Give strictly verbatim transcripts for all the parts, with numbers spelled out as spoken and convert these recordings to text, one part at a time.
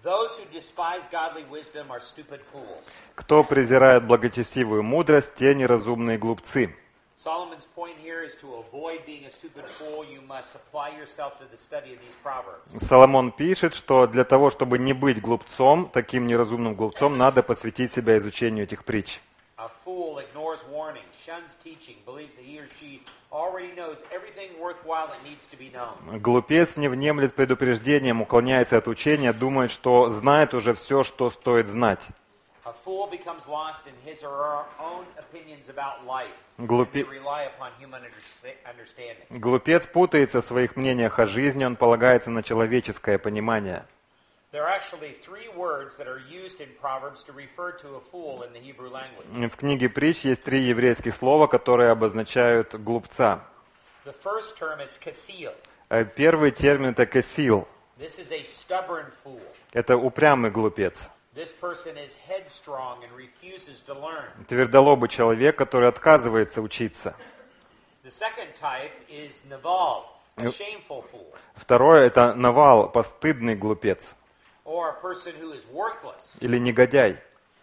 Кто презирает благочестивую мудрость, те неразумные глупцы. Соломон пишет, что для того, чтобы не быть глупцом, таким неразумным глупцом, надо посвятить себя изучению этих притч. Глупец не внемлет предупреждением, уклоняется от учения, думает, что знает уже все, что стоит знать. Глупе... Глупец путается в своих мнениях о жизни, он полагается на человеческое понимание. В книге притч есть три еврейских слова, которые обозначают глупца. Первый термин это кесил. Это упрямый глупец. Твердолобый человек, который отказывается учиться. Второе это навал, постыдный глупец. Или негодяй.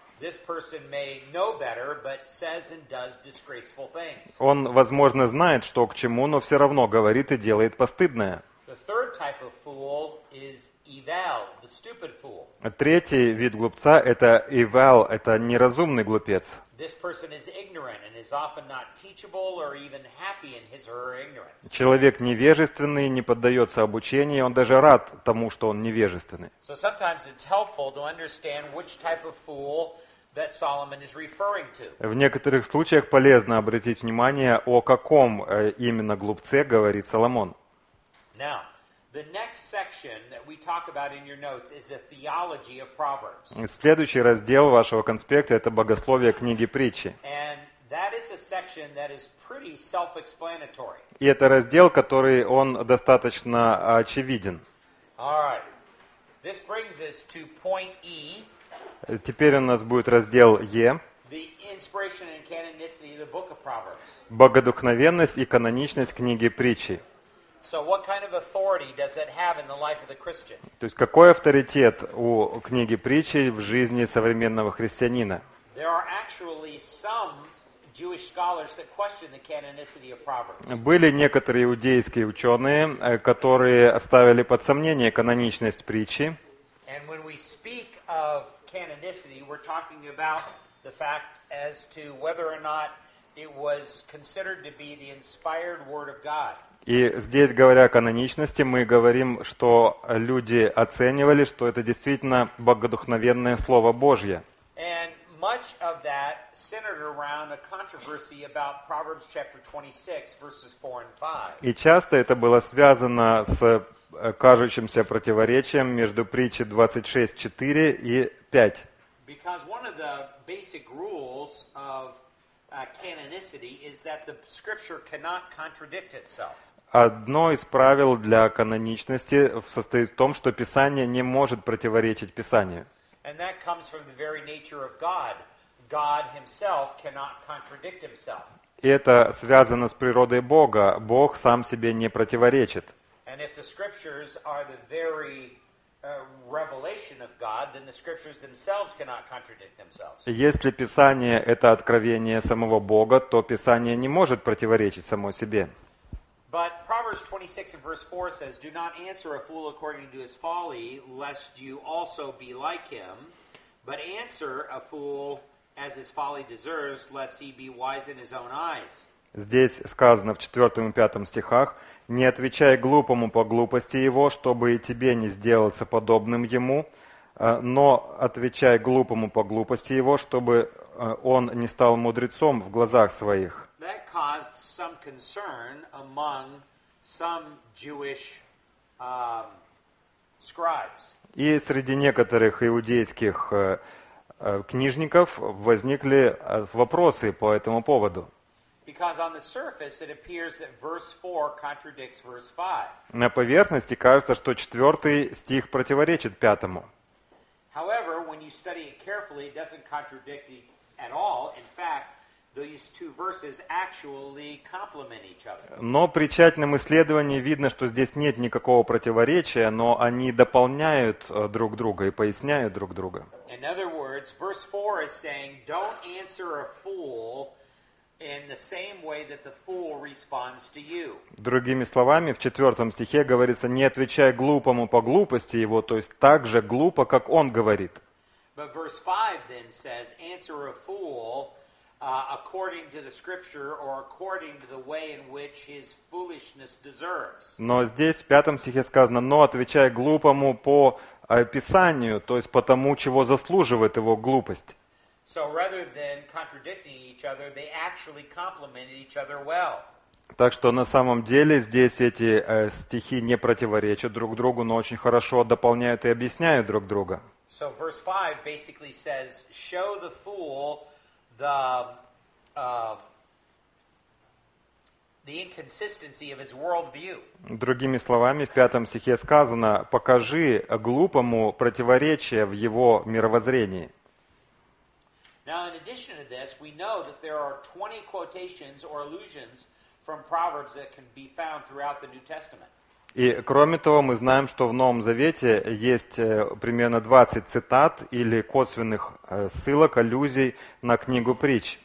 Он, возможно, знает, что к чему, но все равно говорит и делает постыдное. Третий вид глупца – это ивал, это неразумный глупец. Человек невежественный, не поддается обучению, он даже рад тому, что он невежественный. В некоторых случаях полезно обратить внимание, о каком именно глупце говорит Соломон. Следующий раздел вашего конспекта – это богословие книги притчи. И это раздел, который он достаточно очевиден. Теперь у нас будет раздел Е. Богодухновенность и каноничность книги притчи. То есть какой авторитет у книги притчи в жизни современного христианина? Были некоторые иудейские ученые, которые ставили под сомнение каноничность притчи. И здесь, говоря о каноничности, мы говорим, что люди оценивали, что это действительно богодухновенное Слово Божье. И часто это было связано с кажущимся противоречием между притчей двадцать шесть четыре и пять. Одно из правил для каноничности состоит в том, что Писание не может противоречить Писанию. И это связано с природой Бога. Бог сам себе не противоречит. Если Писание – это откровение самого Бога, то Писание не может противоречить само себе. But Proverbs twenty-six and verse four says, "Do not answer a fool according to his folly, lest you also be like him. But answer a fool as his folly deserves, lest he be wise in his own eyes." Здесь сказано в четвёртом и пятом стихах: «Не отвечай глупому по глупости его, чтобы и тебе не сделаться подобным ему, но отвечай глупому по глупости его, чтобы он не стал мудрецом в глазах своих». That caused some concern among some Jewish um, scribes. И среди некоторых иудейских э, э, книжников возникли вопросы по этому поводу. Because on the surface it appears that verse four contradicts verse five. На поверхности кажется, что четвертый стих противоречит пятому. However, when you study it carefully, it doesn't contradict it at all. In fact, these two verses actually complement each other. Но при тщательном исследовании видно, что здесь нет никакого противоречия, но они дополняют э, друг друга и поясняют друг друга. In other words, verse four is saying, don't answer a fool in the same way that the fool responds to you. Другими словами, в четвертом стихе говорится, не отвечай глупому по глупости его, то есть так же глупо, как он говорит. But verse five then says, answer a fool uh, according to the scripture or according to the way in which his foolishness deserves. Но здесь в пятом стихе сказано, но отвечай глупому по э, Писанию, то есть по тому, чего заслуживает его глупость. So rather than contradicting each other, they actually complemented each other well. Так что на самом деле здесь эти э, стихи не противоречат друг другу, но очень хорошо дополняют и объясняют друг друга. So verse five basically says, show the fool the, uh, the inconsistency of his worldview. Другими словами, в пятом стихе сказано, покажи глупому противоречие в его мировоззрении. Now, in addition to this, we know that there are twenty quotations or allusions from Proverbs that can be found throughout the New Testament. И кроме того, мы знаем, что в Новом Завете есть э, примерно двадцать цитат или косвенных э, ссылок, аллюзий на книгу притч.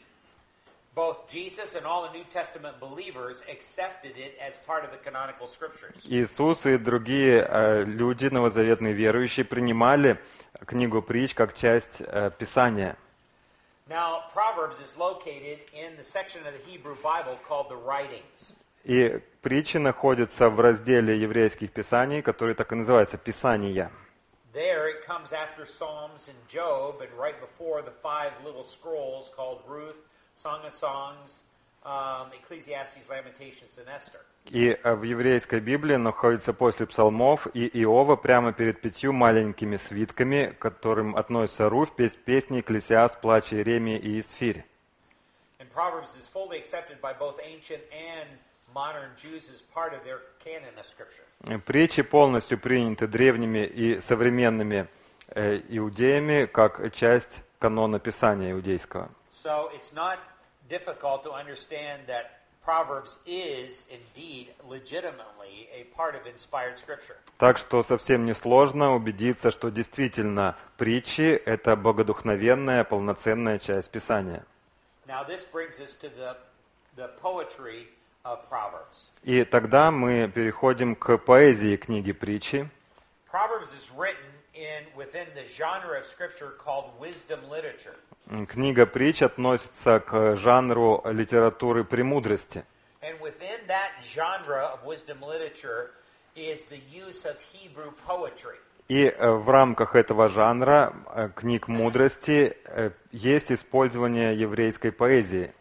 Both Jesus and all the New Testament believers accepted it as part of the canonical scriptures. Иисус и другие э, люди, новозаветные верующие, принимали книгу притч как часть э, Писания. Now, Proverbs is located in the section of the Hebrew Bible called the Writings. И притчи находятся в разделе еврейских писаний, который так и называется «Писания». There it comes after Psalms and Job and right before the five little scrolls called Ruth, Song of Songs, um, Ecclesiastes, Lamentations, and Esther. И в еврейской Библии находится после псалмов и Иова прямо перед пятью маленькими свитками, к которым относятся Руфь, песни, Экклесиаст, Плач Иеремии и Исфирь. And Proverbs is fully accepted by both ancient and modern Jews as part of their canon of Scripture. Притчи полностью приняты древними и современными э, иудеями как часть канона Писания иудейского. So it's not difficult to understand that Proverbs is indeed legitimately a part of inspired Scripture. Так что совсем несложно убедиться, что действительно притчи – это богодухновенная, полноценная часть Писания. Now this brings us to the, the poetry of Proverbs. И тогда мы переходим к поэзии книги притчи. Proverbs is written in within the genre of Scripture called wisdom literature. Книга притч относится к жанру литературы премудрости. And within that genre of wisdom literature is the use of Hebrew poetry. И в рамках этого жанра книг мудрости есть использование еврейской поэзии.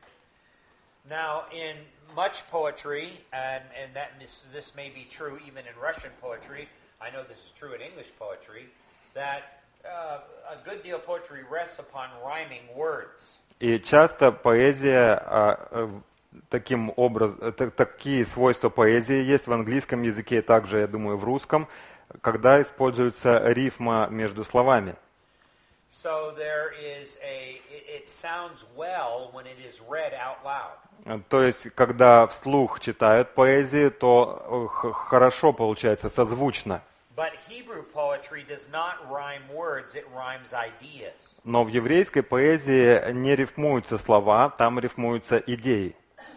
Now, in much poetry, and, and that this, this may be true even in Russian poetry, I know this is true in English poetry, that uh, a good deal of poetry rests upon rhyming words. И часто поэзия, таким образом, такие свойства поэзии есть в английском языке, также, я думаю, в русском, когда используется рифма между словами. So there is a, it sounds well when it is read out loud. То есть, когда вслух читают поэзию, то хорошо получается, созвучно. But Hebrew poetry does not rhyme words, it rhymes ideas. Но в еврейской поэзии не рифмуются слова, там рифмуются идеи.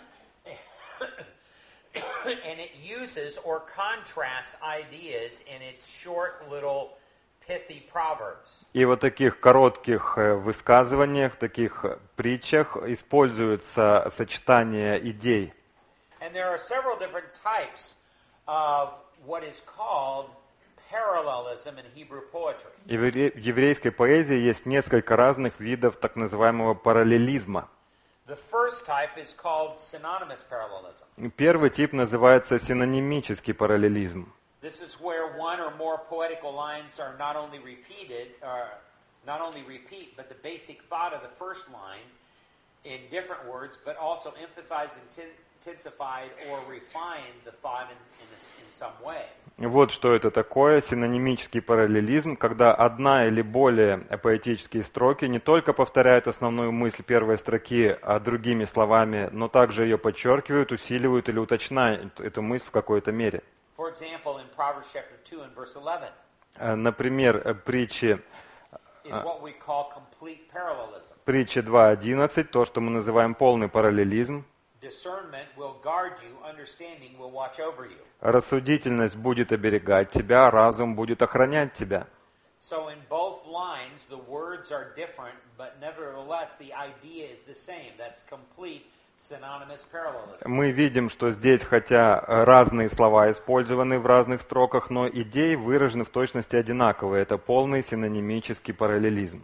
And it uses or contrasts ideas in its short little pithy proverbs. И вот таких коротких высказываниях, таких притчах используется сочетание идей. And there are several different types of what is called parallelism in Hebrew poetry. И в еврейской поэзии есть несколько разных видов так называемого параллелизма. The first type is called synonymous parallelism. Первый тип называется синонимический параллелизм. This is where one or more poetical lines are not only repeated, or not only repeat, but the basic thought of the first line in different words, but also emphasize inten- intensified or refined the thought in, in, this, in some way. Вот что это такое, синонимический параллелизм, когда одна или более поэтические строки не только повторяют основную мысль первой строки а другими словами, но также ее подчеркивают, усиливают или уточняют эту мысль в какой-то мере. For example, in Proverbs chapter two and verse eleven, Например, притчи, is what we call complete parallelism. притчи два одиннадцать, то, что мы называем полный параллелизм. Discernment will guard you, understanding will watch over you. Рассудительность будет оберегать тебя, разум будет охранять тебя. So in both lines, the words are different, but nevertheless the idea is the same. That's complete synonymous parallelism. Мы видим, что здесь, хотя разные слова использованы в разных строках, но идеи выражены в точности одинаковые. Это полный синонимический параллелизм.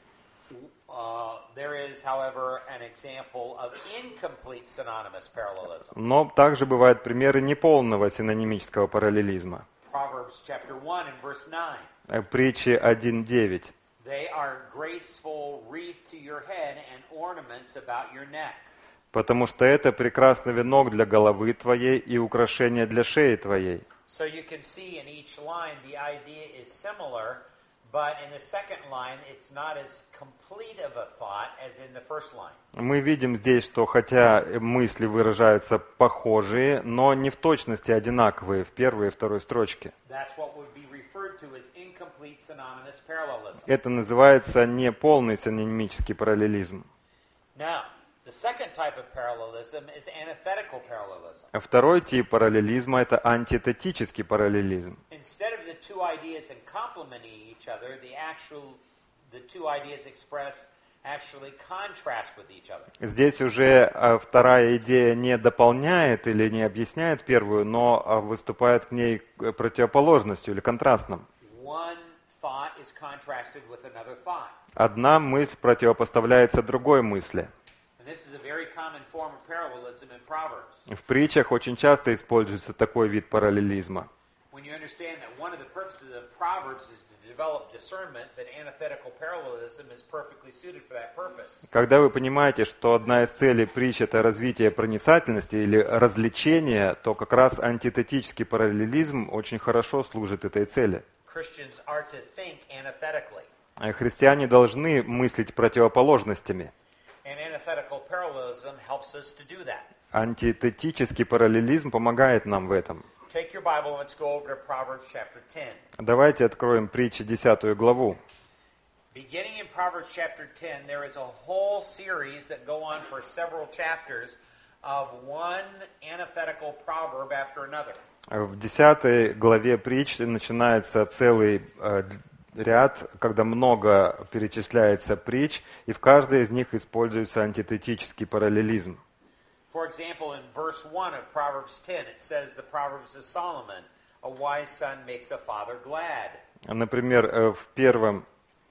Uh, there is, however, an example of incomplete synonymous parallelism. Но также бывают примеры неполного синонимического параллелизма. Proverbs chapter one and verse nine. Притчи один девять. They are graceful wreath to your head and ornaments about your neck. Потому что это прекрасный венок для головы твоей и украшение для шеи твоей. So you can see in each line the idea is similar, but in the second line it's not as complete of a thought as in the first line. Мы видим здесь, что хотя мысли выражаются похожие, но не в точности одинаковые в первой и второй строчке. That's what would be referred to as incomplete synonymous parallelism. Это называется неполный синонимический параллелизм. Now, the second type of parallelism is antithetical parallelism. А второй тип параллелизма – это антитетический параллелизм. Instead of the two ideas in complementing each other, the actual the two ideas expressed actually contrast with each other. Здесь уже а, вторая идея не дополняет или не объясняет первую, но а, выступает к ней противоположностью или контрастом. One thought is contrasted with another thought. Одна мысль противопоставляется другой мысли. And this is a very common form of parallelism in Proverbs. В притчах очень часто используется такой вид параллелизма. When you understand that one of the purposes of Proverbs is to develop discernment, that antithetical parallelism is perfectly suited for that purpose. Когда вы понимаете, что одна из целей притч – это развитие проницательности или развлечение, то как раз антитетический параллелизм очень хорошо служит этой цели. Christians are to think antithetically. Христиане должны мыслить противоположностями. And antithetical parallelism helps us to do that. Антитетический параллелизм помогает нам в этом. Take your Bible and let's go over to Proverbs chapter ten. Давайте откроем притчи десятую главу. Beginning in Proverbs chapter ten, there is a whole series that go on for several chapters of one antithetical proverb after another. В десятой главе притч начинается целый э, ряд, когда много перечисляется притч, и в каждой из них используется антитетический параллелизм. For example, in verse one of Proverbs ten, it says the Proverbs of Solomon, a wise son makes a father glad. Например, э, в первом,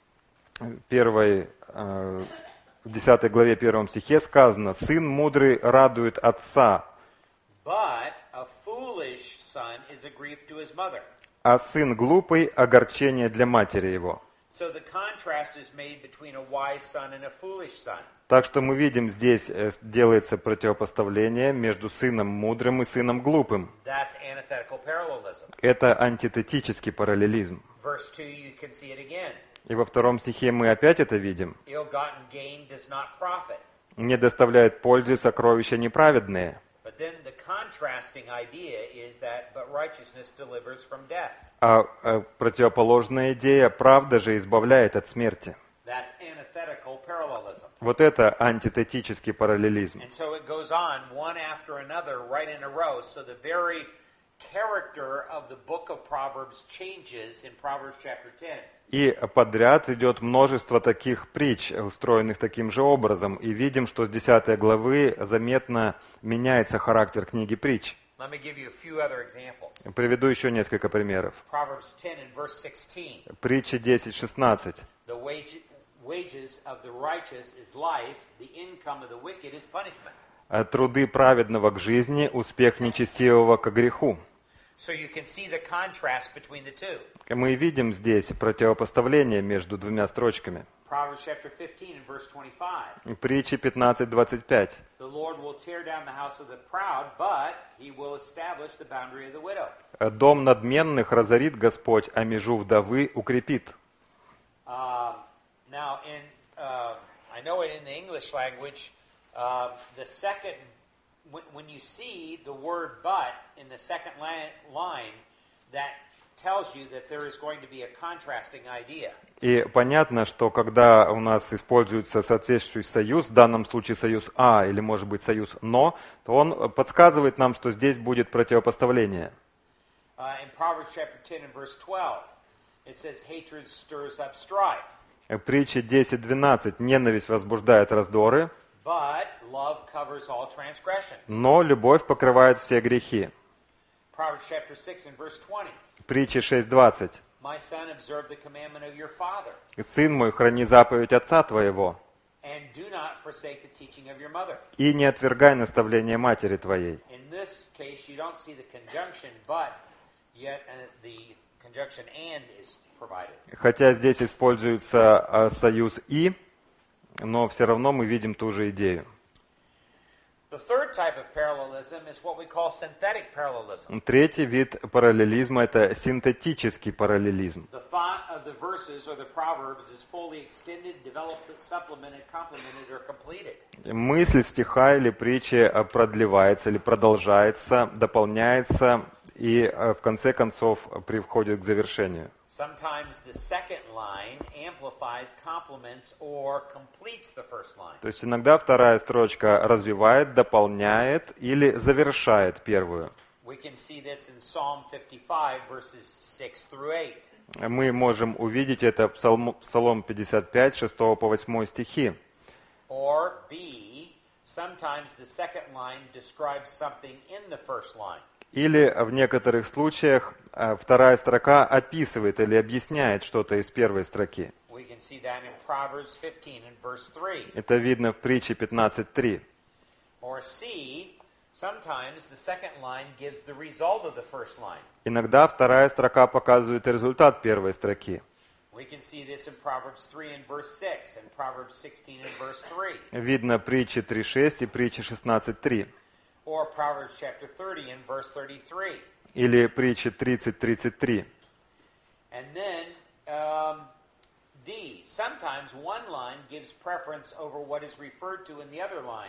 первой, э, в десятой главе первом стихе сказано: «Сын мудрый радует отца, But a foolish son is a grief to his mother. а сын глупый – огорчение для матери его». So the contrast is made between a wise son and a foolish son. Так что мы видим, здесь э, делается противопоставление между сыном мудрым и сыном глупым. That's antithetical parallelism. Это антитетический параллелизм. Verse two, you can see it again. И во втором стихе мы опять это видим. Ill-gotten gain does not profit. «Не доставляет пользы сокровища неправедные». But then the contrasting idea is that but righteousness delivers from death. А, а противоположная идея – правда же избавляет от смерти. That's antithetical parallelism. Вот это антитетический параллелизм. And so it goes on one after another right in a row. So the very character of the book of Proverbs changes in Proverbs chapter ten. И подряд идет множество таких притч, устроенных таким же образом. И видим, что с десятой главы заметно меняется характер книги притч. Let me give you a few other examples. Приведу еще несколько примеров. Proverbs ten and verse sixteen. Притчи десять шестнадцать. The wage, wages of the righteous is life, the income of the wicked is punishment. Труды праведного к жизни, успех нечестивого к греху. So you can see the contrast between the two. Мы видим здесь противопоставление между двумя строчками. Proverbs chapter fifteen and verse twenty-five. Притчи пятнадцать двадцать пять. The Lord will tear down the house of the proud, but he will establish the boundary of the widow. Дом надменных разорит Господь, а межу вдовы укрепит. Uh, now, in uh, I know it in the English language, uh, the second, when, when you see the word "but" in the second line, that tells you that there is going to be a contrasting idea. И понятно, что когда у нас используется соответствующий союз, в данном случае союз «а» или, может быть, союз «но», то он подсказывает нам, что здесь будет противопоставление. Uh, in Proverbs chapter ten and verse twelve, it says, "Hatred stirs up strife." Притчи десять двенадцать. Ненависть возбуждает раздоры, But love covers all transgressions. но любовь покрывает все грехи. Proverbs chapter six and verse twenty. Притчи шесть двадцать. My son, observe the commandment of your father, «Сын мой, храни заповедь отца твоего, and do not forsake the teaching of your mother." и не отвергай наставление матери твоей». In this case, you don't see the conjunction, but yet uh, the conjunction and is provided. Хотя здесь используется а, союз «и», но все равно мы видим ту же идею. The third type of parallelism is what we call synthetic parallelism. Третий вид параллелизма – это синтетический параллелизм. The thought of the verses or the proverbs is fully extended, developed, supplemented, complemented, or completed. Мысль стиха или притчи продлевается или продолжается, дополняется и в конце концов приходит к завершению. Sometimes the second line amplifies, complements, or completes the first line. То есть иногда вторая строчка развивает, дополняет или завершает первую. We can see this in Psalm fifty-five, verses six through eight. Мы можем увидеть это в Псалм, Псалом пятьдесят пять, шестого по восьмой стихи. Or B, sometimes the second line describes something in the first line. Или в некоторых случаях вторая строка описывает или объясняет что-то из первой строки. We can see that in Proverbs fifteen and verse three. Это видно в притче пятнадцать три. Or C, sometimes the second line gives the result of the first line. Иногда вторая строка показывает результат первой строки. We can see this in Proverbs three and verse six and Proverbs sixteen and verse three. Видно притчи три шесть и притчи шестнадцать три. Or Proverbs chapter thirty and verse thirty-three. Или притчи тридцать тридцать три. And then um, D, sometimes one line gives preference over what is referred to in the other line,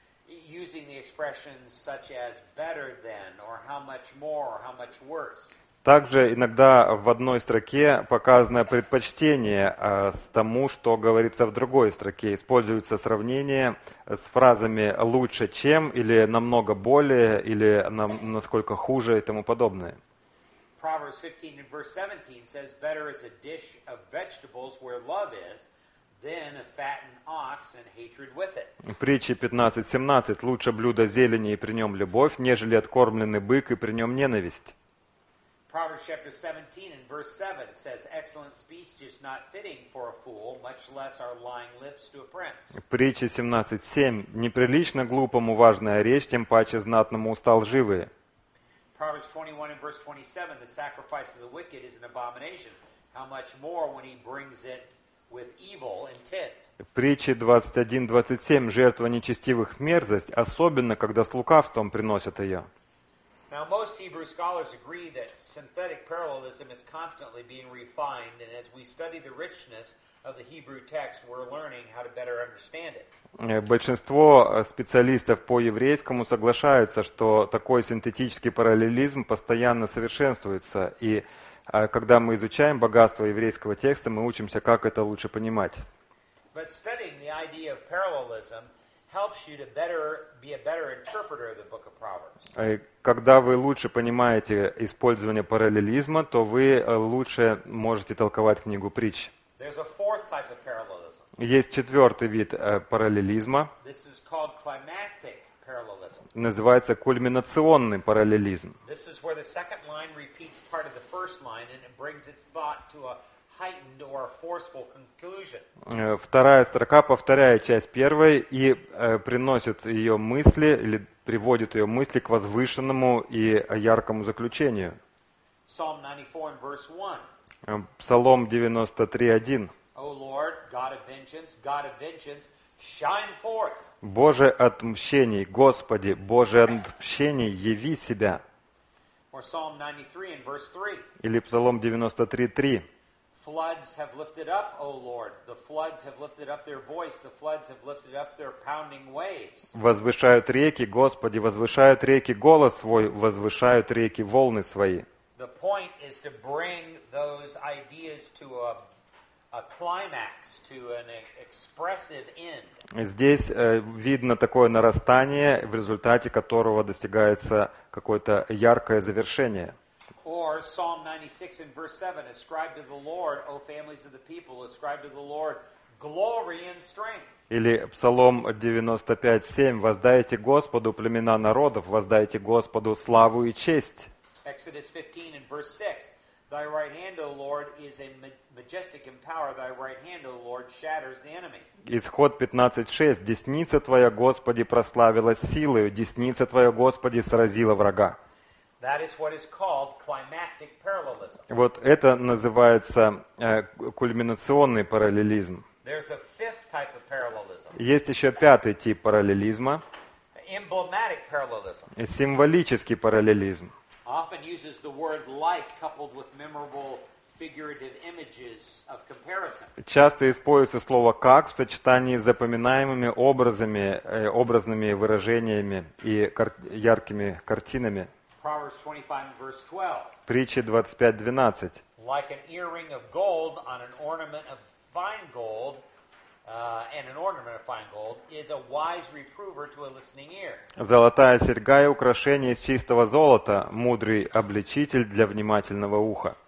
using the expressions such as better than, or how much more, or how much worse. Также иногда в одной строке показано предпочтение э, с тому, что говорится в другой строке. Используется сравнение с фразами «лучше чем» или «намного более» или «нам, «насколько хуже» и тому подобное. Proverbs fifteen and verse seventeen says, "Better is a dish of vegetables where love is, than a fattened ox and hatred with it." Притчи пятнадцать семнадцать. «Лучше блюдо зелени и при нем любовь, нежели откормленный бык и при нем ненависть». Proverbs chapter seventeen and verse seven says, "Excellent speech is not fitting for a fool, much less are lying lips to a prince." Притчи семнадцать семь. «Неприлично глупому важная речь, тем паче знатному уста лживые». Proverbs twenty-one and verse twenty-seven, "The sacrifice of the wicked is an abomination. How much more when he brings it with evil intent." Притчи двадцать один двадцать семь. «Жертва нечестивых мерзость, особенно когда с лукавством приносят ее». Now, most Hebrew scholars agree that synthetic parallelism is constantly being refined, and as we study the richness of the Hebrew text, we're learning how to better understand it. Большинство специалистов по еврейскому соглашаются, что такой синтетический параллелизм постоянно совершенствуется, и когда мы изучаем богатство еврейского текста, мы учимся, как это лучше понимать. But studying the idea of parallelism helps you to better be a better interpreter of the book of Proverbs. Когда вы лучше понимаете использование параллелизма, то вы лучше можете толковать книгу притч. There's a fourth type of parallelism. Есть четвертый вид э, параллелизма. This is called climactic parallelism. Называется кульминационный параллелизм. This is where the second line repeats part of the first line and it brings its thought to a heightened or forceful conclusion. Э, вторая строка повторяет часть первой и э, приносит ее мысли или приводит ее мысли к возвышенному и яркому заключению. Psalm ninety-four and verse one. Псалом девяносто три один. O Lord, God of vengeance, God of vengeance, shine forth. Боже отмщений, Господи, Боже отмщений, яви себя. Or Psalm ninety-three and verse three. Или Псалом девяносто три, три. Floods have lifted up, O Lord. The floods have lifted up their voice. The floods have lifted up their pounding waves. Возвышают реки, Господи, возвышают реки голос свой, возвышают реки волны свои. The point is to bring those ideas to a, a climax, to an expressive end. Здесь э, видно такое нарастание, в результате которого достигается какое-то яркое завершение. Or Psalm ninety-six and verse seven, ascribe to the Lord, O families of the people, ascribe to the Lord glory and strength. Или Псалом девяносто пять, семь, воздайте Господу, племена народов, воздайте Господу славу и честь. Exodus fifteen and verse six, thy right hand, O Lord, is a majestic in power, thy right hand, O Lord, shatters the enemy. Исход пятнадцать шесть, десница Твоя, Господи, прославилась силою, десница Твоя, Господи, сразила врага. That is what is called climactic parallelism. Вот это называется э, кульминационный параллелизм. There's a fifth type of parallelism, Есть еще пятый тип параллелизма, emblematic parallelism. символический параллелизм. Often uses the word like coupled with memorable figurative images of comparison. Часто используется слово «как» в сочетании с запоминаемыми образами, э, образными выражениями и кар- яркими картинами. Proverbs twenty-five and verse twelve. Притчи двадцать пять двенадцать. Like an earring of gold on an ornament of fine gold, uh, and an ornament of fine gold, is a wise reprover to a listening ear. Золотая серьга и украшение из чистого золота, мудрый обличитель для внимательного уха.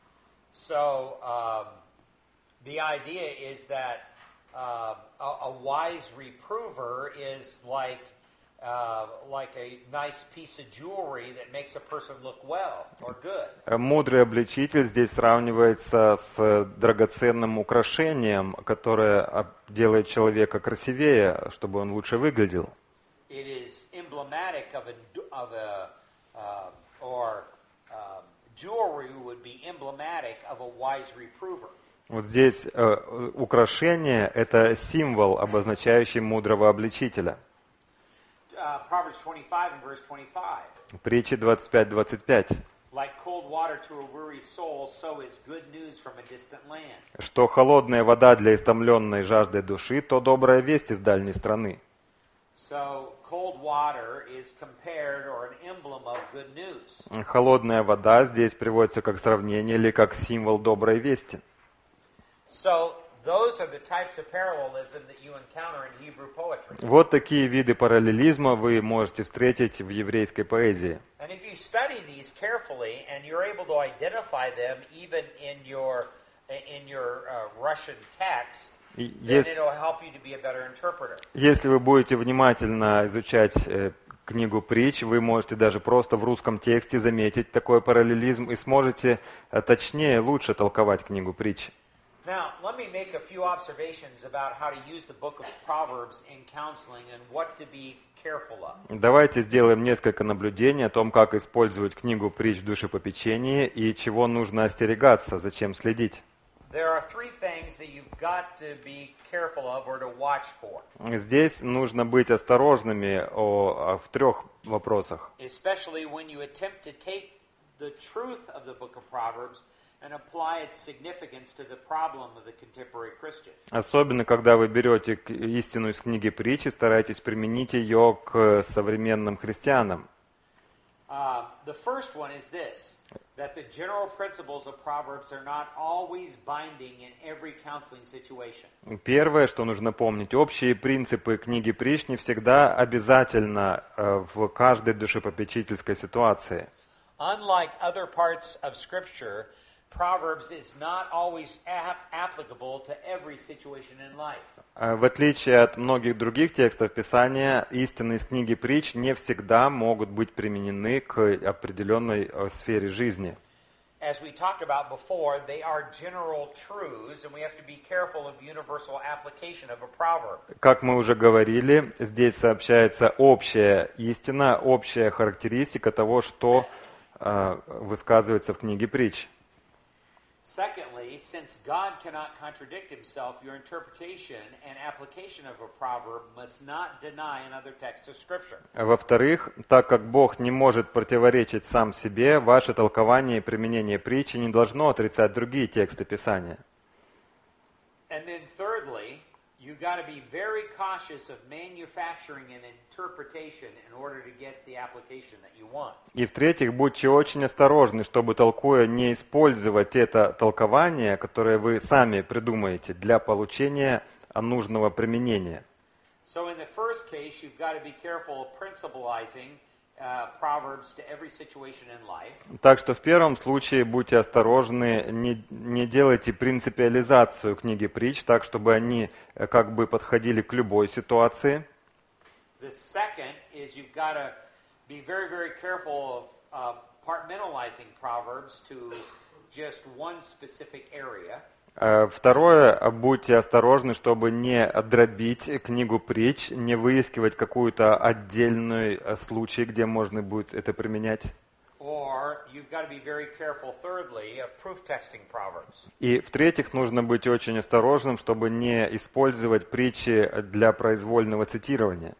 So um, the idea is that uh, a, a wise reprover is like uh, like a nice piece of jewelry that makes a person look well or good. Мудрый обличитель здесь сравнивается с драгоценным украшением, которое делает человека красивее, чтобы он лучше выглядел. It is emblematic of a of a uh, or um, jewelry would be emblematic of a wise reprover. Вот здесь э, украшение – это символ, обозначающий мудрого обличителя. Uh, Proverbs twenty-five and verse twenty-five. Притчи двадцать пять двадцать пять. Like cold water to a weary soul, so is good news from a distant land. Что холодная вода для истомленной жаждой души, то добрая весть из дальней страны. So cold water is compared or an emblem of good news. Холодная вода здесь приводится как сравнение или как символ доброй вести. So those are the types of parallelism that you encounter in Hebrew poetry. Вот такие виды параллелизма вы можете встретить в еврейской поэзии. And if you study these carefully and you're able to identify them even in your in your uh, Russian text, И then ес- it'll help you to be a better interpreter. Если вы будете внимательно изучать э, книгу притч, вы можете даже просто в русском тексте заметить такой параллелизм и сможете э, точнее, лучше толковать книгу притч. Now, let me make a few observations about how to use the book of Proverbs in counseling and what to be careful of. Давайте сделаем несколько наблюдений о том, как использовать книгу притч в душепопечении и чего нужно остерегаться, зачем следить. There are three things that you've got to be careful of or to watch for. Здесь нужно быть осторожными о, о- в трех вопросах. Especially when you attempt to take the truth of the book of Proverbs and apply its significance to the problem of the contemporary Christian. Особенно, когда вы берете к- истину из книги притч и стараетесь применить ее к современным христианам. Uh, the first one is this, that the general principles of Proverbs are not always binding in every counseling situation. Первое, что нужно помнить, общие принципы книги притч не всегда обязательно э, в каждой душепопечительской ситуации. Unlike other parts of Scripture, Proverbs is not always ap- applicable to every situation in life. Э, В отличие от многих других текстов Писания, истины из книги притч не всегда могут быть применены к определенной э, сфере жизни. As we talked about before, they are general truths, and we have to be careful of universal application of a proverb. Как мы уже говорили, здесь сообщается общая истина, общая характеристика того, что э, высказывается в книге притч. Secondly, since God cannot contradict himself, your interpretation and application of a proverb must not deny another text of Scripture. Во-вторых, так как Бог не может противоречить сам себе, ваше толкование и применение притчи не должно отрицать другие тексты Писания. And then thirdly, you got to be very cautious of manufacturing an interpretation in order to get the application that you want. И в-третьих, будьте очень осторожны, чтобы, толкуя, не использовать это толкование, которое вы сами придумаете, для получения нужного применения. So in the first case, you've got to be careful of principalizing uh, proverbs to every situation in life. Так что в первом случае будьте осторожны, не, не делайте принципиализацию книги притч, так чтобы они э, как бы подходили к любой ситуации. The second is you've got to be very, very careful of uh, compartmentalizing proverbs to just one specific area. Э, Второе, будьте осторожны, чтобы не дробить книгу притч, не выискивать какой-то отдельный э, случай, где можно будет это применять. Or you've got to be very careful, thirdly, of proof texting proverbs. И в-третьих, нужно быть очень осторожным, чтобы не использовать притчи для произвольного цитирования.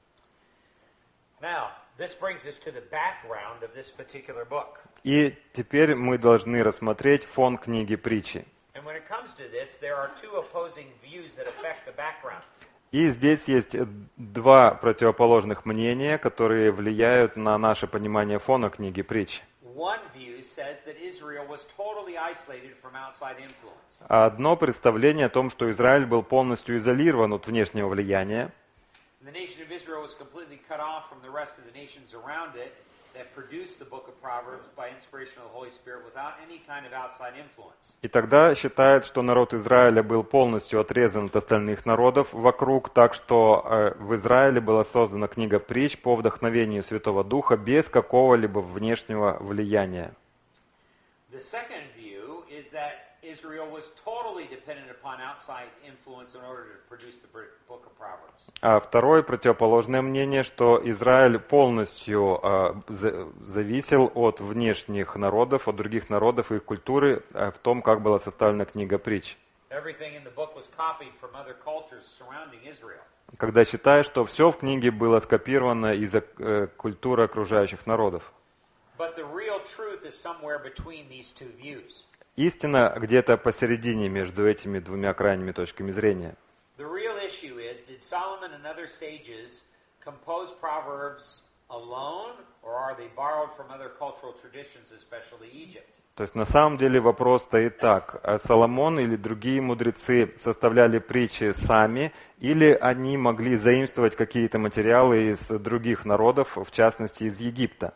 Now, this brings us to the background of this particular book. И теперь мы должны рассмотреть фон книги притчи. And when it comes to this, there are two opposing views that affect the background. И здесь есть два противоположных мнения, которые влияют на наше понимание фона книги притч. One view says that Israel was totally isolated from outside influence. Одно представление о том, что Израиль был полностью изолирован от внешнего влияния, The nation of Israel was completely cut off from the rest of the nations around it that produced the book of Proverbs by inspiration of the Holy Spirit without any kind of outside influence. и тогда считают, что народ Израиля был полностью отрезан от остальных народов вокруг, так что э, в Израиле была создана книга притч по вдохновению Святого Духа без какого-либо внешнего влияния. The second view is that Israel was totally dependent upon outside influence in order to produce the book of Proverbs. А второе противоположное мнение, что Израиль полностью э, за- зависел от внешних народов, от других народов и их культуры э, в том, как была составлена книга притч. Everything in the book was copied from other cultures surrounding Israel. Когда считают, что все в книге было скопировано из э, культуры окружающих народов. But the real truth is somewhere between these two views. Истина где-то посередине между этими двумя крайними точками зрения. The real issue is, did Solomon and other sages compose Proverbs alone, or are they borrowed from other cultural traditions, especially Egypt? То есть на самом деле вопрос стоит так. а Соломон или другие мудрецы составляли притчи сами, или они могли заимствовать какие-то материалы из других народов, в частности из Египта?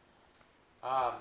Um,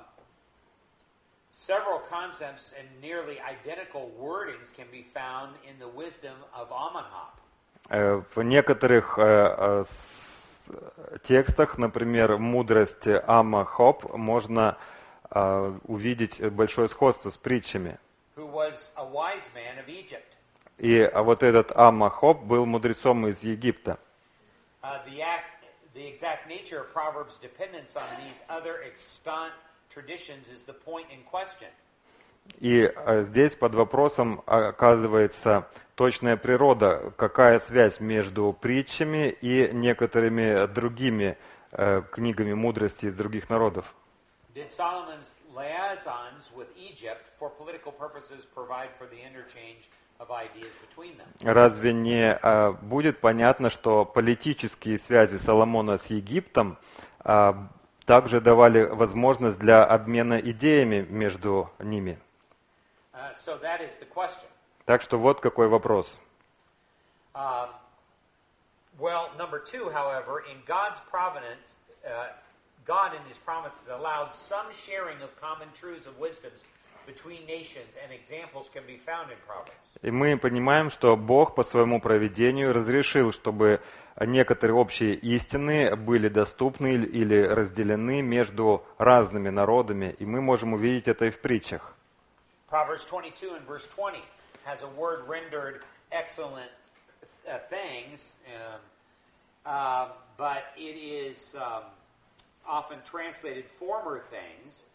several concepts and nearly identical wordings can be found in the wisdom of Amenhotep. Э, В некоторых э, э, с- текстах, например, мудрость Амахоп, можно э, увидеть большое сходство с притчами. Who was a wise man of Egypt. И а вот этот Амахоп был мудрецом из Египта. Uh, the, act, the exact nature of Proverbs' dependence on these other extant traditions is the point in question. И э, здесь под вопросом оказывается точная природа, какая связь между притчами и некоторыми другими э, книгами мудрости из других народов. Did Solomon's liaisons with Egypt for political purposes provide for the interchange of ideas between them? Разве не э, будет понятно, что политические связи Соломона с Египтом э, также давали возможность для обмена идеями между ними? Uh, so that is the question. Так что вот какой вопрос. Um, well, number two, however, in God's providence, uh, God in His providence allowed some sharing of common truths of wisdoms between nations, and examples can be found in Proverbs. И мы понимаем, что Бог по своему провидению разрешил, чтобы некоторые общие истины были доступны или разделены между разными народами, и мы можем увидеть это и в притчах. Proverbs twenty-two and verse twenty has a word rendered excellent uh, things, um, uh, but it is um, often translated former things.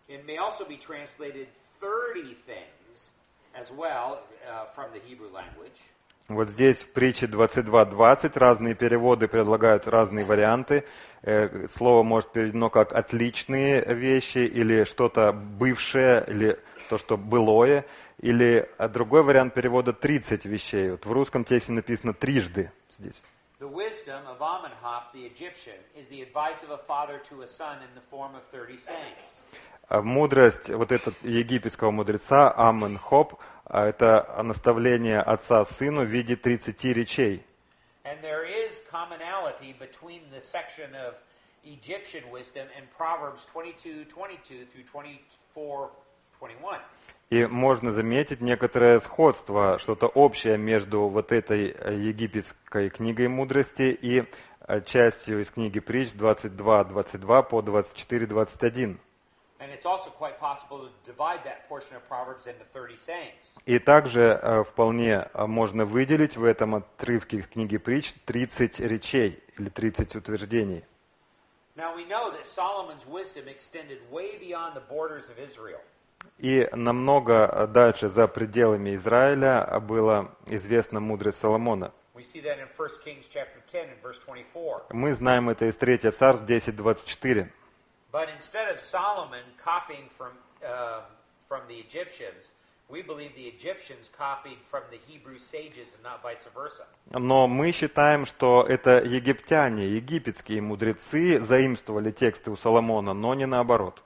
It may also be translated thirty things as well uh, from the Hebrew language. Вот здесь в притче двадцать два двадцать разные переводы предлагают разные варианты. Э, Слово может переведено как «отличные вещи» или «что-то бывшее», или «то, что былое», или а другой вариант перевода «тридцать вещей». Вот в русском тексте написано «трижды» здесь. The wisdom of Amenhotep the Egyptian is the advice of a father to a son in the form of thirty sayings. А мудрость вот этого египетского мудреца Аменхоп – это наставление отца сыну в виде тридцати речей. And there is commonality between the section of Egyptian wisdom and Proverbs twenty-two twenty-two through twenty-four twenty-one. И можно заметить некоторое сходство, что-то общее между вот этой египетской книгой мудрости и частью из книги Притч двадцать два двадцать два по двадцать четыре двадцать один. And it's also quite possible to divide that portion of Proverbs into thirty sayings. И также э, вполне э, можно выделить в этом отрывке книги Притч тридцать речей или тридцать утверждений. Now we know that Solomon's wisdom extended way beyond the borders of Israel. И намного дальше, за пределами Израиля, была известна мудрость Соломона. We see that in First Kings chapter ten and verse twenty-four. Мы знаем это из третьего Царств десять двадцать четыре. But instead of Solomon copying from uh, from the Egyptians, we believe the Egyptians copied from the Hebrew sages and not vice versa. Но мы считаем, что это египтяне, египетские мудрецы заимствовали тексты у Соломона, но не наоборот.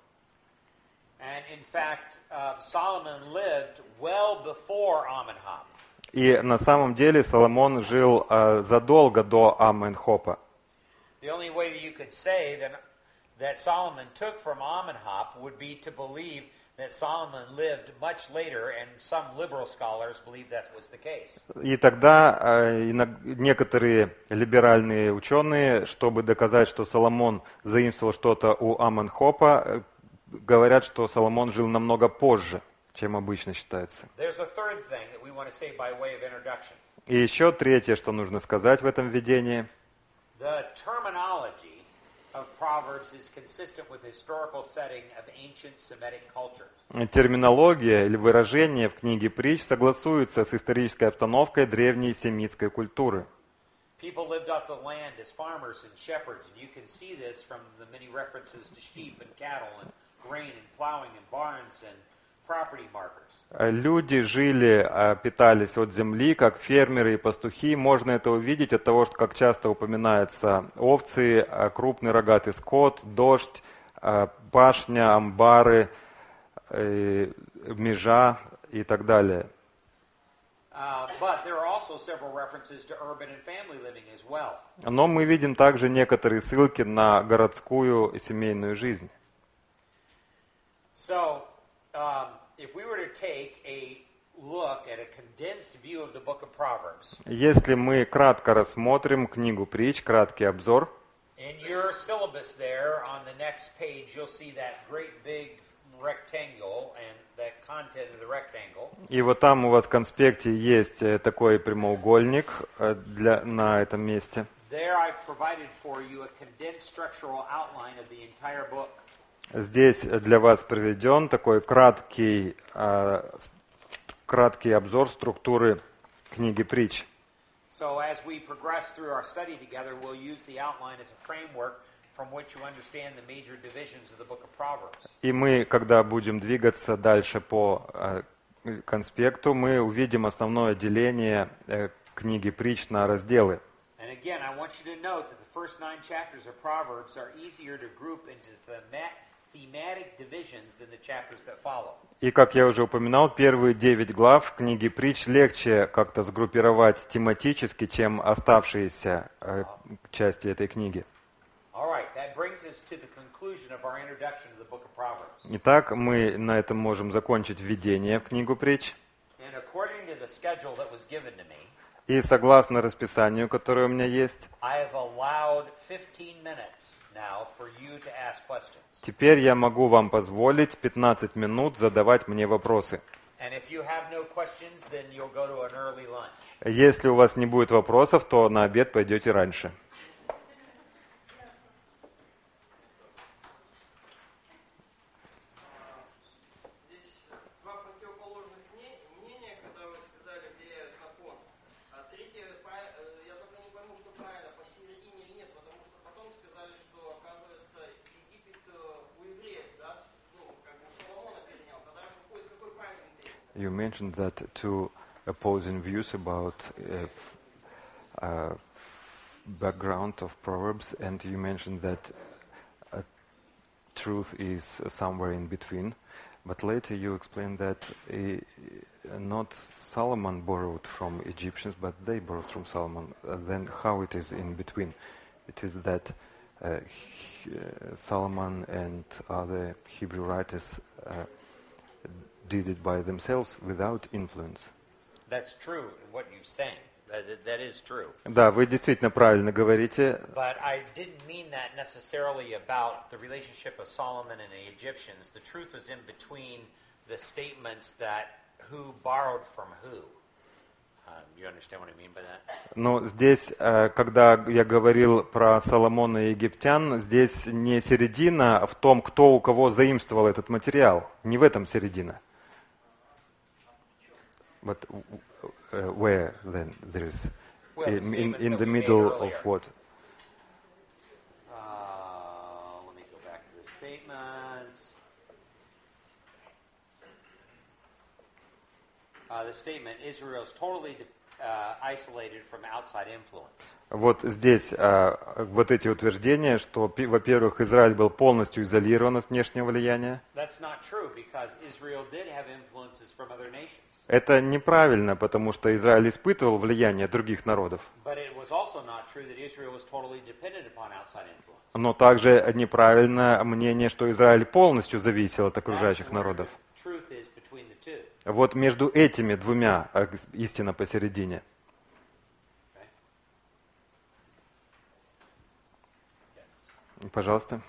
And in fact, uh, Solomon lived well before Amenhotep. И на самом деле Соломон жил э, задолго до Аменхопа. The only way that you could say that that Solomon took from Amenhotep would be to believe that Solomon lived much later, and some liberal scholars believe that was the case. И тогда э, иног- некоторые либеральные ученые, чтобы доказать, что Соломон заимствовал что-то у Аменхопа, э, говорят, что Соломон жил намного позже, чем обычно считается. There's a third thing that we want to say by way of introduction. И еще третье, что нужно сказать в этом введении. The terminology of Proverbs is consistent with the historical setting of ancient Semitic cultures. Терминология или выражение в книге Притч согласуется с исторической обстановкой древней семитской культуры. People lived off the land as farmers and shepherds, and you can see this from the many references to sheep and cattle and grain and plowing and barns and property markers. Люди жили, а, питались от земли, как фермеры и пастухи. Можно это увидеть от того, что как часто упоминаются овцы, а, крупный рогатый скот, дождь, а, пашня, амбары, э, межа и так далее. Uh, but there are also several references to urban and family living as well. Но мы видим также некоторые ссылки на городскую и семейную жизнь. So, um, if we were to take a look at a condensed view of the book of Proverbs, Если мы кратко рассмотрим книгу Притч, краткий обзор, in your syllabus there on the next page, you'll see that great big rectangle and the content of the rectangle. и вот там у вас в конспекте есть э, такой прямоугольник э, для, на этом месте. There I've provided for you a condensed structural outline of the entire book. Здесь для вас приведен такой краткий, э, с- краткий обзор структуры книги Притч. So as we progress through our study together, we'll use the outline as a framework from which you understand the major divisions of the book of Proverbs. И мы, когда будем двигаться дальше по э, конспекту, мы увидим основное деление э, книги Притч на разделы. And again, I want you to note that the first nine chapters of Proverbs are easier to group into thema- thematic divisions than the chapters that follow. И, как я уже упоминал, первые девять глав книги Притч легче как-то сгруппировать тематически, чем оставшиеся э, части этой книги. All right, that brings us to the conclusion of our introduction to the book of Proverbs. Итак, мы на этом можем закончить введение в книгу Притч. And according to the schedule that was given to me, И согласно расписанию, которое у меня есть, I have allowed fifteen minutes now for you to ask questions. теперь я могу вам позволить пятнадцать минут задавать мне вопросы. And if you have no questions, then you'll go to an early lunch. Если у вас не будет вопросов, то на обед пойдете раньше. You mentioned that two opposing views about uh, f- uh, background of Proverbs, and you mentioned that uh, truth is somewhere in between. But later you explained that uh, not Solomon borrowed from Egyptians, but they borrowed from Solomon. Uh, then how it is in between? It is that uh, he, uh, Solomon and other Hebrew writers uh, did it by themselves without influence. That's true, what you're saying. That, that, that is true. Да, вы действительно правильно говорите. But I didn't mean that necessarily about the relationship of Solomon and the Egyptians. The truth was in between the statements that who borrowed from who. Um, you understand what I mean by that? Но здесь, э, когда я говорил про Соломона и египтян, здесь не середина в том, кто у кого заимствовал этот материал. Не в этом середина. But uh, where then there is Well, the in, in, statements in that the we made middle of earlier. what? Uh, let me go back to the statements. Uh, the statement, Israel is totally uh, isolated from outside influence. Вот здесь э, вот эти утверждения, что, пи- во-первых, Израиль был полностью изолирован от внешнего влияния. That's not true because Israel did have influences from other nations. Это неправильно, потому что Израиль испытывал влияние других народов. But it was also not true that Israel was totally dependent upon outside influence. Но также неправильно мнение, что Израиль полностью зависел от окружающих That's where народов. the truth is between the two. Вот между этими двумя э, истина посередине. Okay? Yes. Пожалуйста.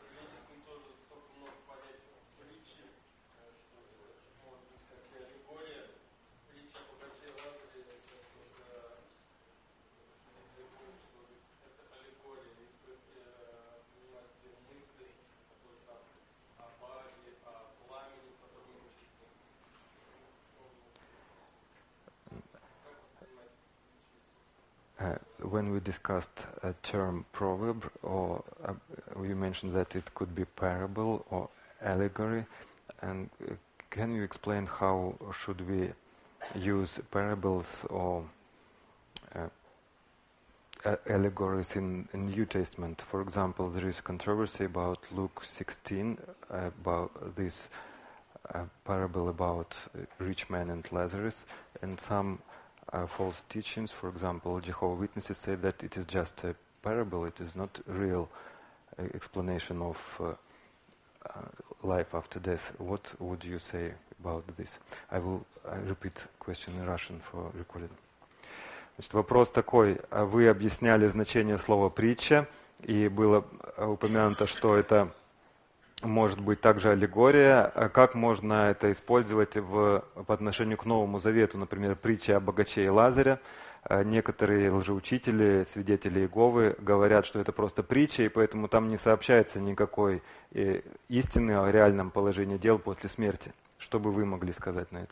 Uh, when we discussed a term proverb, or uh, you mentioned that it could be parable or allegory, and uh, can you explain how should we use parables or uh, a- allegories in, in New Testament? For example, there is controversy about Luke sixteen, uh, about this uh, parable about uh, rich man and Lazarus, and some Uh, false teachings, for example, Jehovah's Witnesses say that it is just a parable, it is not real uh, explanation of uh, uh, life after death. What would you say about this? I will uh, repeat question in Russian for recording. Значит, вопрос такой. Вы объясняли значение слова «притча», и было упомянуто, что это может быть также аллегория. Как можно это использовать в, по отношению к Новому Завету, например, притча о богаче и Лазаре? Некоторые лжеучители, свидетели Иеговы говорят, что это просто притча, и поэтому там не сообщается никакой истины о реальном положении дел после смерти. Что бы вы могли сказать на это?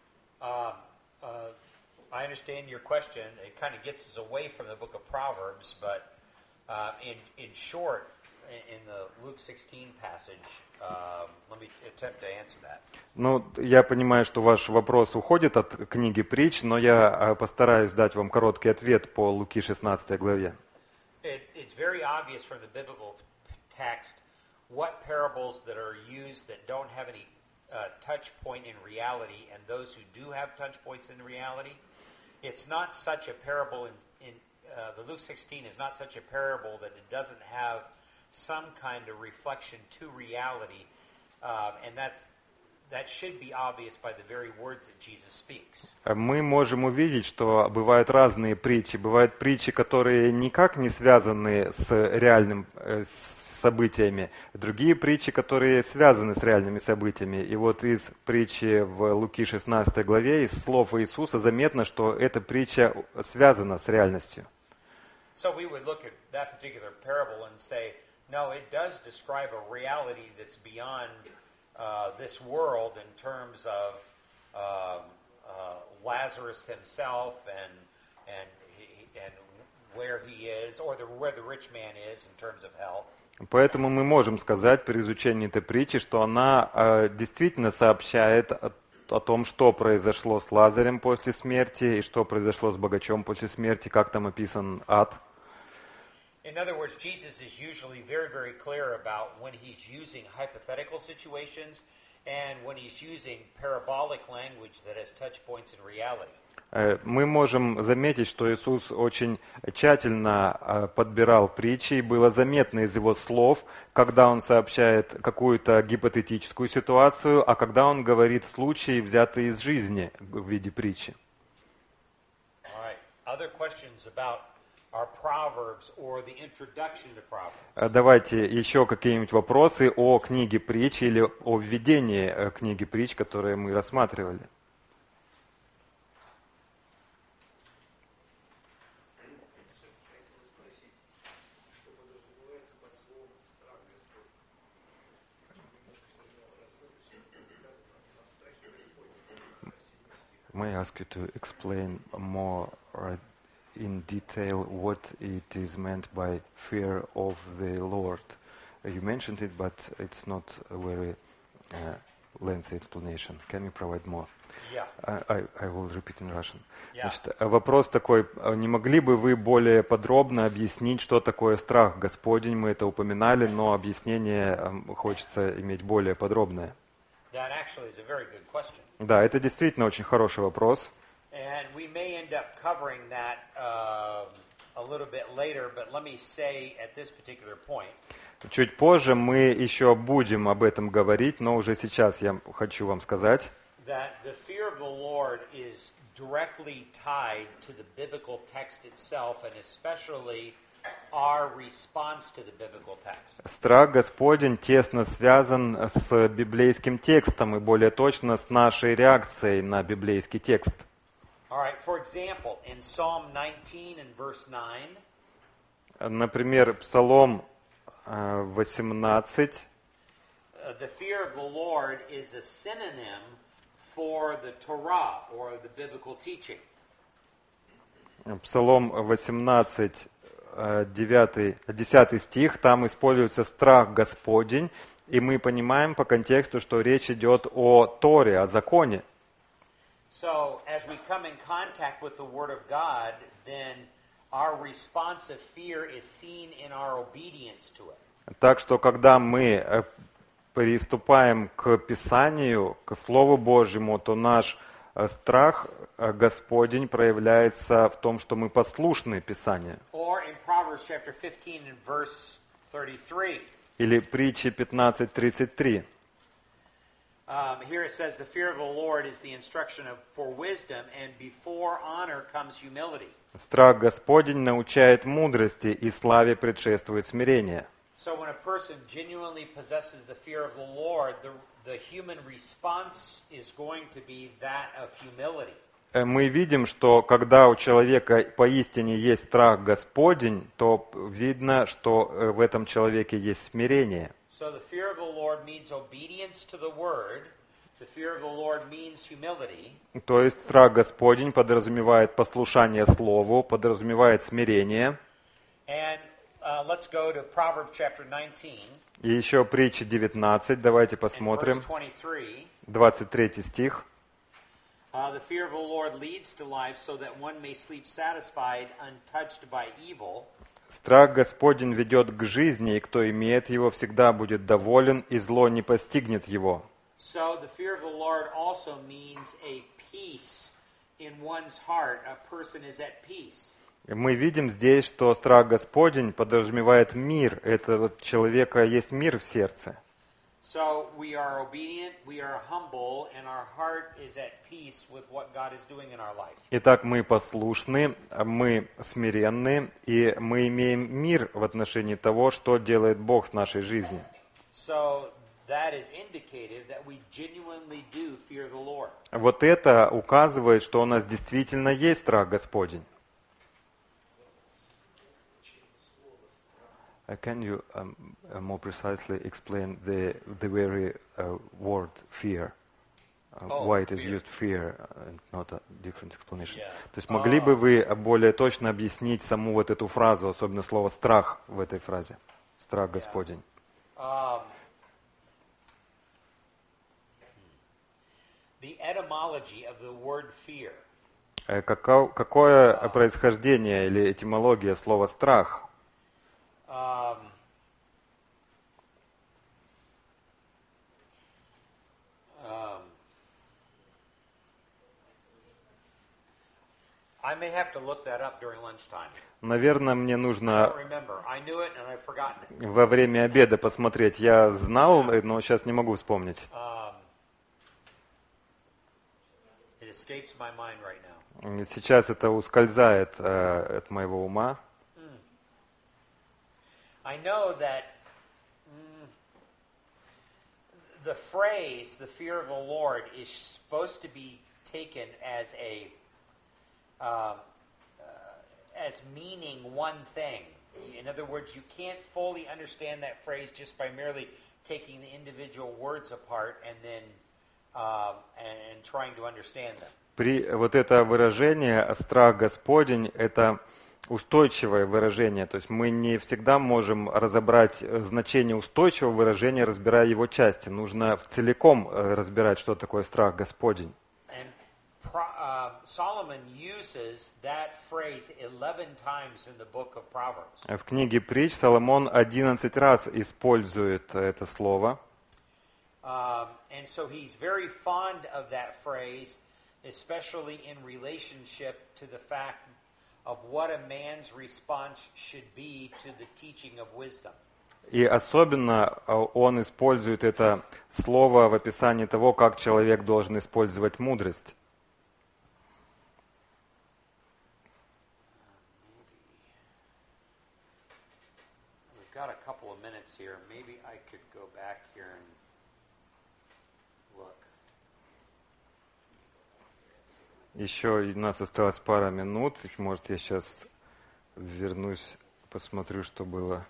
Uh, uh, I understand your question. It kind of gets us away from the book of Proverbs, but uh, in, in short, in the Luke sixteen passage, um, let me attempt to answer that. Ну, я понимаю, что ваш вопрос уходит от книги притч, но я постараюсь дать вам короткий ответ по Луки шестнадцатой главе. It, it's very obvious from the biblical text what parables that are used that don't have any uh, touch point in reality, and those who do have touch points in reality. It's not such a parable in, in uh, the Luke sixteen is not such a parable that it doesn't have some kind of reflection to reality, uh, and that's that should be obvious by the very words that Jesus speaks. Мы можем увидеть, что бывают разные притчи. Бывают притчи, которые никак не связаны с реальным э, с событиями. Другие притчи, которые связаны с реальными событиями. И вот из притчи в Луки шестнадцатой главе, из слов Иисуса заметно, что эта притча связана с реальностью. So we would look at that particular parable and say, no, it does describe a reality that's beyond uh, this world in terms of uh, uh, Lazarus himself and and he, and where he is, or the, where the rich man is in terms of hell. Поэтому мы можем сказать при изучении этой притчи, что она э, действительно сообщает о том, что произошло с Лазарем после смерти и что произошло с богачом после смерти, как там описан ад. In other words, Jesus is usually very, very clear about when he's using hypothetical situations and when he's using parabolic language that has touch points in reality. Мы можем заметить, что Иисус очень тщательно подбирал притчи, и было заметно из его слов, когда он сообщает какую-то гипотетическую ситуацию, а когда он говорит случаи, взятые из жизни в виде притчи. Давайте еще какие-нибудь вопросы о книге притч или о введении книги притч, которые мы рассматривали. May I ask you to explain more uh, in detail what it is meant by fear of the Lord? Uh, you mentioned it, but it's not a very uh, lengthy explanation. Can you provide more? Yeah. I, I, I will repeat in Russian. Yeah. Значит, вопрос такой, не могли бы вы более подробно объяснить, что такое страх Господень? Мы это упоминали, но объяснение um, хочется иметь более подробное. That actually is a very good question. Да, это действительно очень хороший вопрос. And we may end up covering that uh, a little bit later, but let me say at this particular point. Чуть позже мы еще будем об этом говорить, но уже сейчас я хочу вам сказать, that the fear of the Lord is directly tied to the biblical text itself, and especially our response to the biblical text. Страх Господень тесно связан с библейским текстом и более точно с нашей реакцией на библейский текст. All right, for example, in Psalm nineteen and verse nine, например, Псалом восемнадцать. Uh, the fear of the Lord is a synonym for the Torah or the biblical teaching. Псалом восемнадцать, девятый, десятый стих, там используется страх Господень, и мы понимаем по контексту, что речь идет о Торе, о законе. So, as we come in contact with the Word of God, then our response of fear is seen in our obedience to it. Так что, когда мы приступаем к Писанию, к Слову Божьему, то наш страх Господень проявляется в том, что мы послушны Писанию. Или притчи пятнадцать тридцать три. Um, here it says, the fear of the Lord is the instruction of, for wisdom, and before honor comes humility. Страх Господень научает мудрости, и славе предшествует смирение. So when a person genuinely possesses the fear of the Lord, the, the human response is going to be that of humility. Мы видим, что когда у человека поистине есть страх Господень, то видно, что в этом человеке есть смирение. So the fear of the Lord means obedience to the word. The fear of the Lord means humility. То есть страх Господень подразумевает послушание Слову, подразумевает смирение. And uh, let's go to Proverbs chapter nineteen. И еще притча девятнадцать, давайте посмотрим. двадцать третий стих. Uh, the fear of the Lord leads to life, so that one may sleep satisfied, untouched by evil. Страх Господень ведет к жизни, и кто имеет его, всегда будет доволен, и зло не постигнет его. So the fear of the Lord also means a peace in one's heart. A person is at peace. Мы видим здесь, что страх Господень подразумевает мир. Это вот человека есть мир в сердце. So we are obedient, we are humble, and our heart is at peace with what God is doing in our life. Итак, мы послушны, мы смиренны, и мы имеем мир в отношении того, что делает Бог с нашей жизнью. So that is indicative that we genuinely do fear the Lord. Вот это указывает, что у нас действительно есть страх Господень. Can you um, more precisely explain the the very uh, word fear? Uh, oh, why it is fear. used fear and not a different explanation? Yeah. То есть могли бы вы более точно объяснить саму вот эту фразу, особенно слово страх в этой фразе? Страх Господень. Yeah. Um, the etymology of the word fear? Э, каков- Какое происхождение или этимология слова «страх»? Um, um, I may have to look that up during lunchtime. Наверное, мне I нужно don't remember. I knew it and I've forgotten it. во время обеда посмотреть. Я знал, э, но сейчас не могу вспомнить. Um, it escapes my mind right now. М, Сейчас это ускользает э, от моего ума. I know that mm, the phrase, the fear of the Lord, is supposed to be taken as a um, uh, as meaning one thing. In other words, you can't fully understand that phrase just by merely taking the individual words apart and then um, and, and trying to understand them. При вот это выражение «страх Господень» — это устойчивое выражение. То есть мы не всегда можем разобрать э, значение устойчивого выражения, разбирая его части. Нужно в целиком э, разбирать, что такое страх Господень. And Pro, uh, Solomon uses that phrase eleven times in the book of Proverbs. В книге «Притч» Соломон одиннадцать раз использует это слово. Um, and so he's very fond of that phrase, especially in relationship to the fact of what a man's response should be to the teaching of wisdom. И особенно э, он использует это слово в описании того, как человек должен использовать мудрость. We've got a couple of minutes here. Maybe I could go back here and look. Еще у нас осталось пара минут. Может, я сейчас вернусь, посмотрю, что было.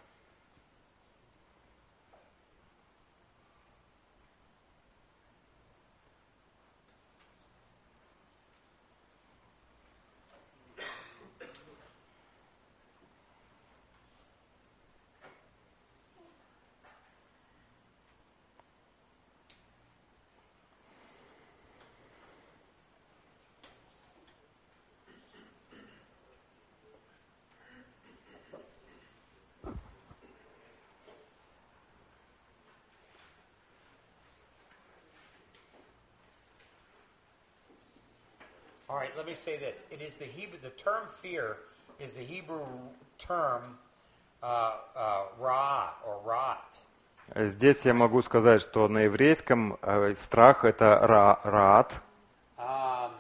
All right, let me say this. It is the Hebrew. The term fear is the Hebrew term uh, uh, ra or rat. Здесь я могу сказать, что на еврейском э, страх — это ра, раат, Um,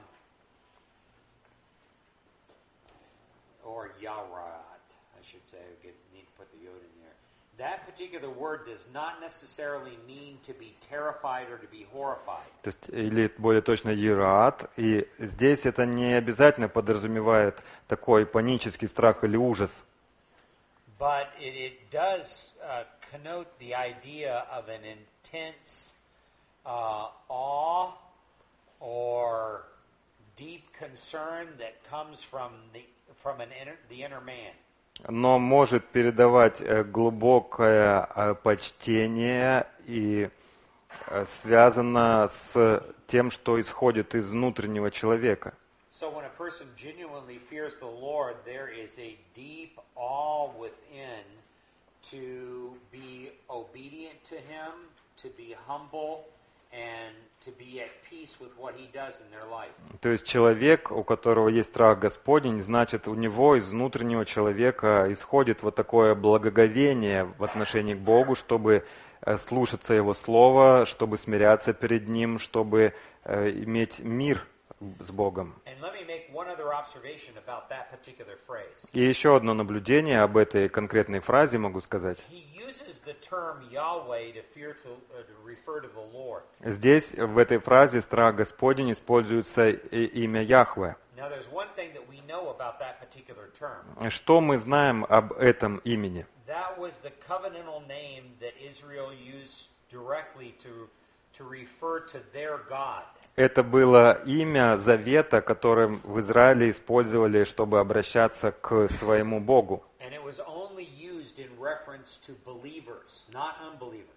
or yarat, I should say. I get, need to put the yod in there. That particular word does not necessarily mean to be terrified or to be horrified. то есть, или более точно ераат. И здесь это не обязательно подразумевает такой панический страх или ужас. But it, it does uh, connote the idea of an intense uh, awe or deep concern that comes from the from an inner, the inner man. Но может передавать э, глубокое э, почтение и э, связано с тем, что исходит из внутреннего человека. So when a person genuinely fears the Lord, there is a deep awe within to be obedient to Him, to be humble, and to be at peace with what He does in their life. То есть человек, у которого есть страх Господень, значит, у него из внутреннего человека исходит вот такое благоговение в отношении к Богу, чтобы э, слушаться Его Слова, чтобы смиряться перед Ним, чтобы э, иметь мир с Богом. And let me make one other observation about that particular phrase. И еще одно наблюдение об этой конкретной фразе могу сказать. He uses the term Yahweh to fear to, uh, to refer to the Lord. Здесь, в этой фразе, страх Господень используется и- имя Яхве. Now there's one thing that we know about that particular term. Что мы знаем об этом имени? That was the covenantal name that Israel used directly to, to refer to their God. Это было имя завета, которое в Израиле использовали, чтобы обращаться к своему Богу. And it was only used in reference to believers, not unbelievers.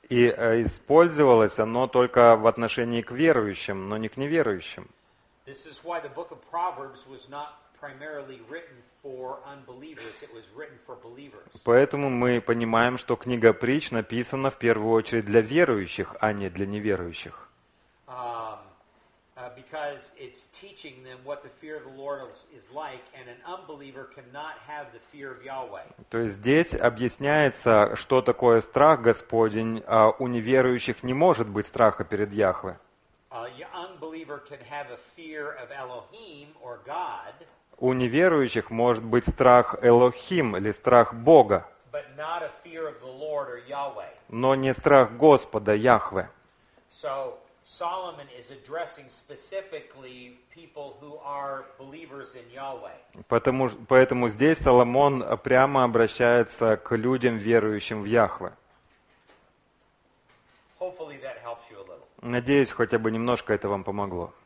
И э, использовалось оно только в отношении к верующим, но не к неверующим. This is why the book of Proverbs was not primarily written for unbelievers, it was written for believers. Поэтому мы понимаем, что книга Притч написана в первую очередь для верующих, а не для неверующих. Um, uh, because it's teaching them what the fear of the Lord is like, and an unbeliever cannot have the fear of Yahweh. То есть здесь объясняется, что такое страх Господень, а у неверующих не может быть страха перед Яхве. Uh, your unbeliever can have a fear of Elohim or God, У неверующих может быть страх Элохим или страх Бога, but not a fear of the Lord or Yahweh. но не страх Господа Яхве. So Solomon is addressing specifically people who are believers in Yahweh. Потому, поэтому здесь Соломон прямо обращается к людям, верующим в Яхве. Hopefully that helps you a little. Надеюсь, хотя бы немножко это вам помогло.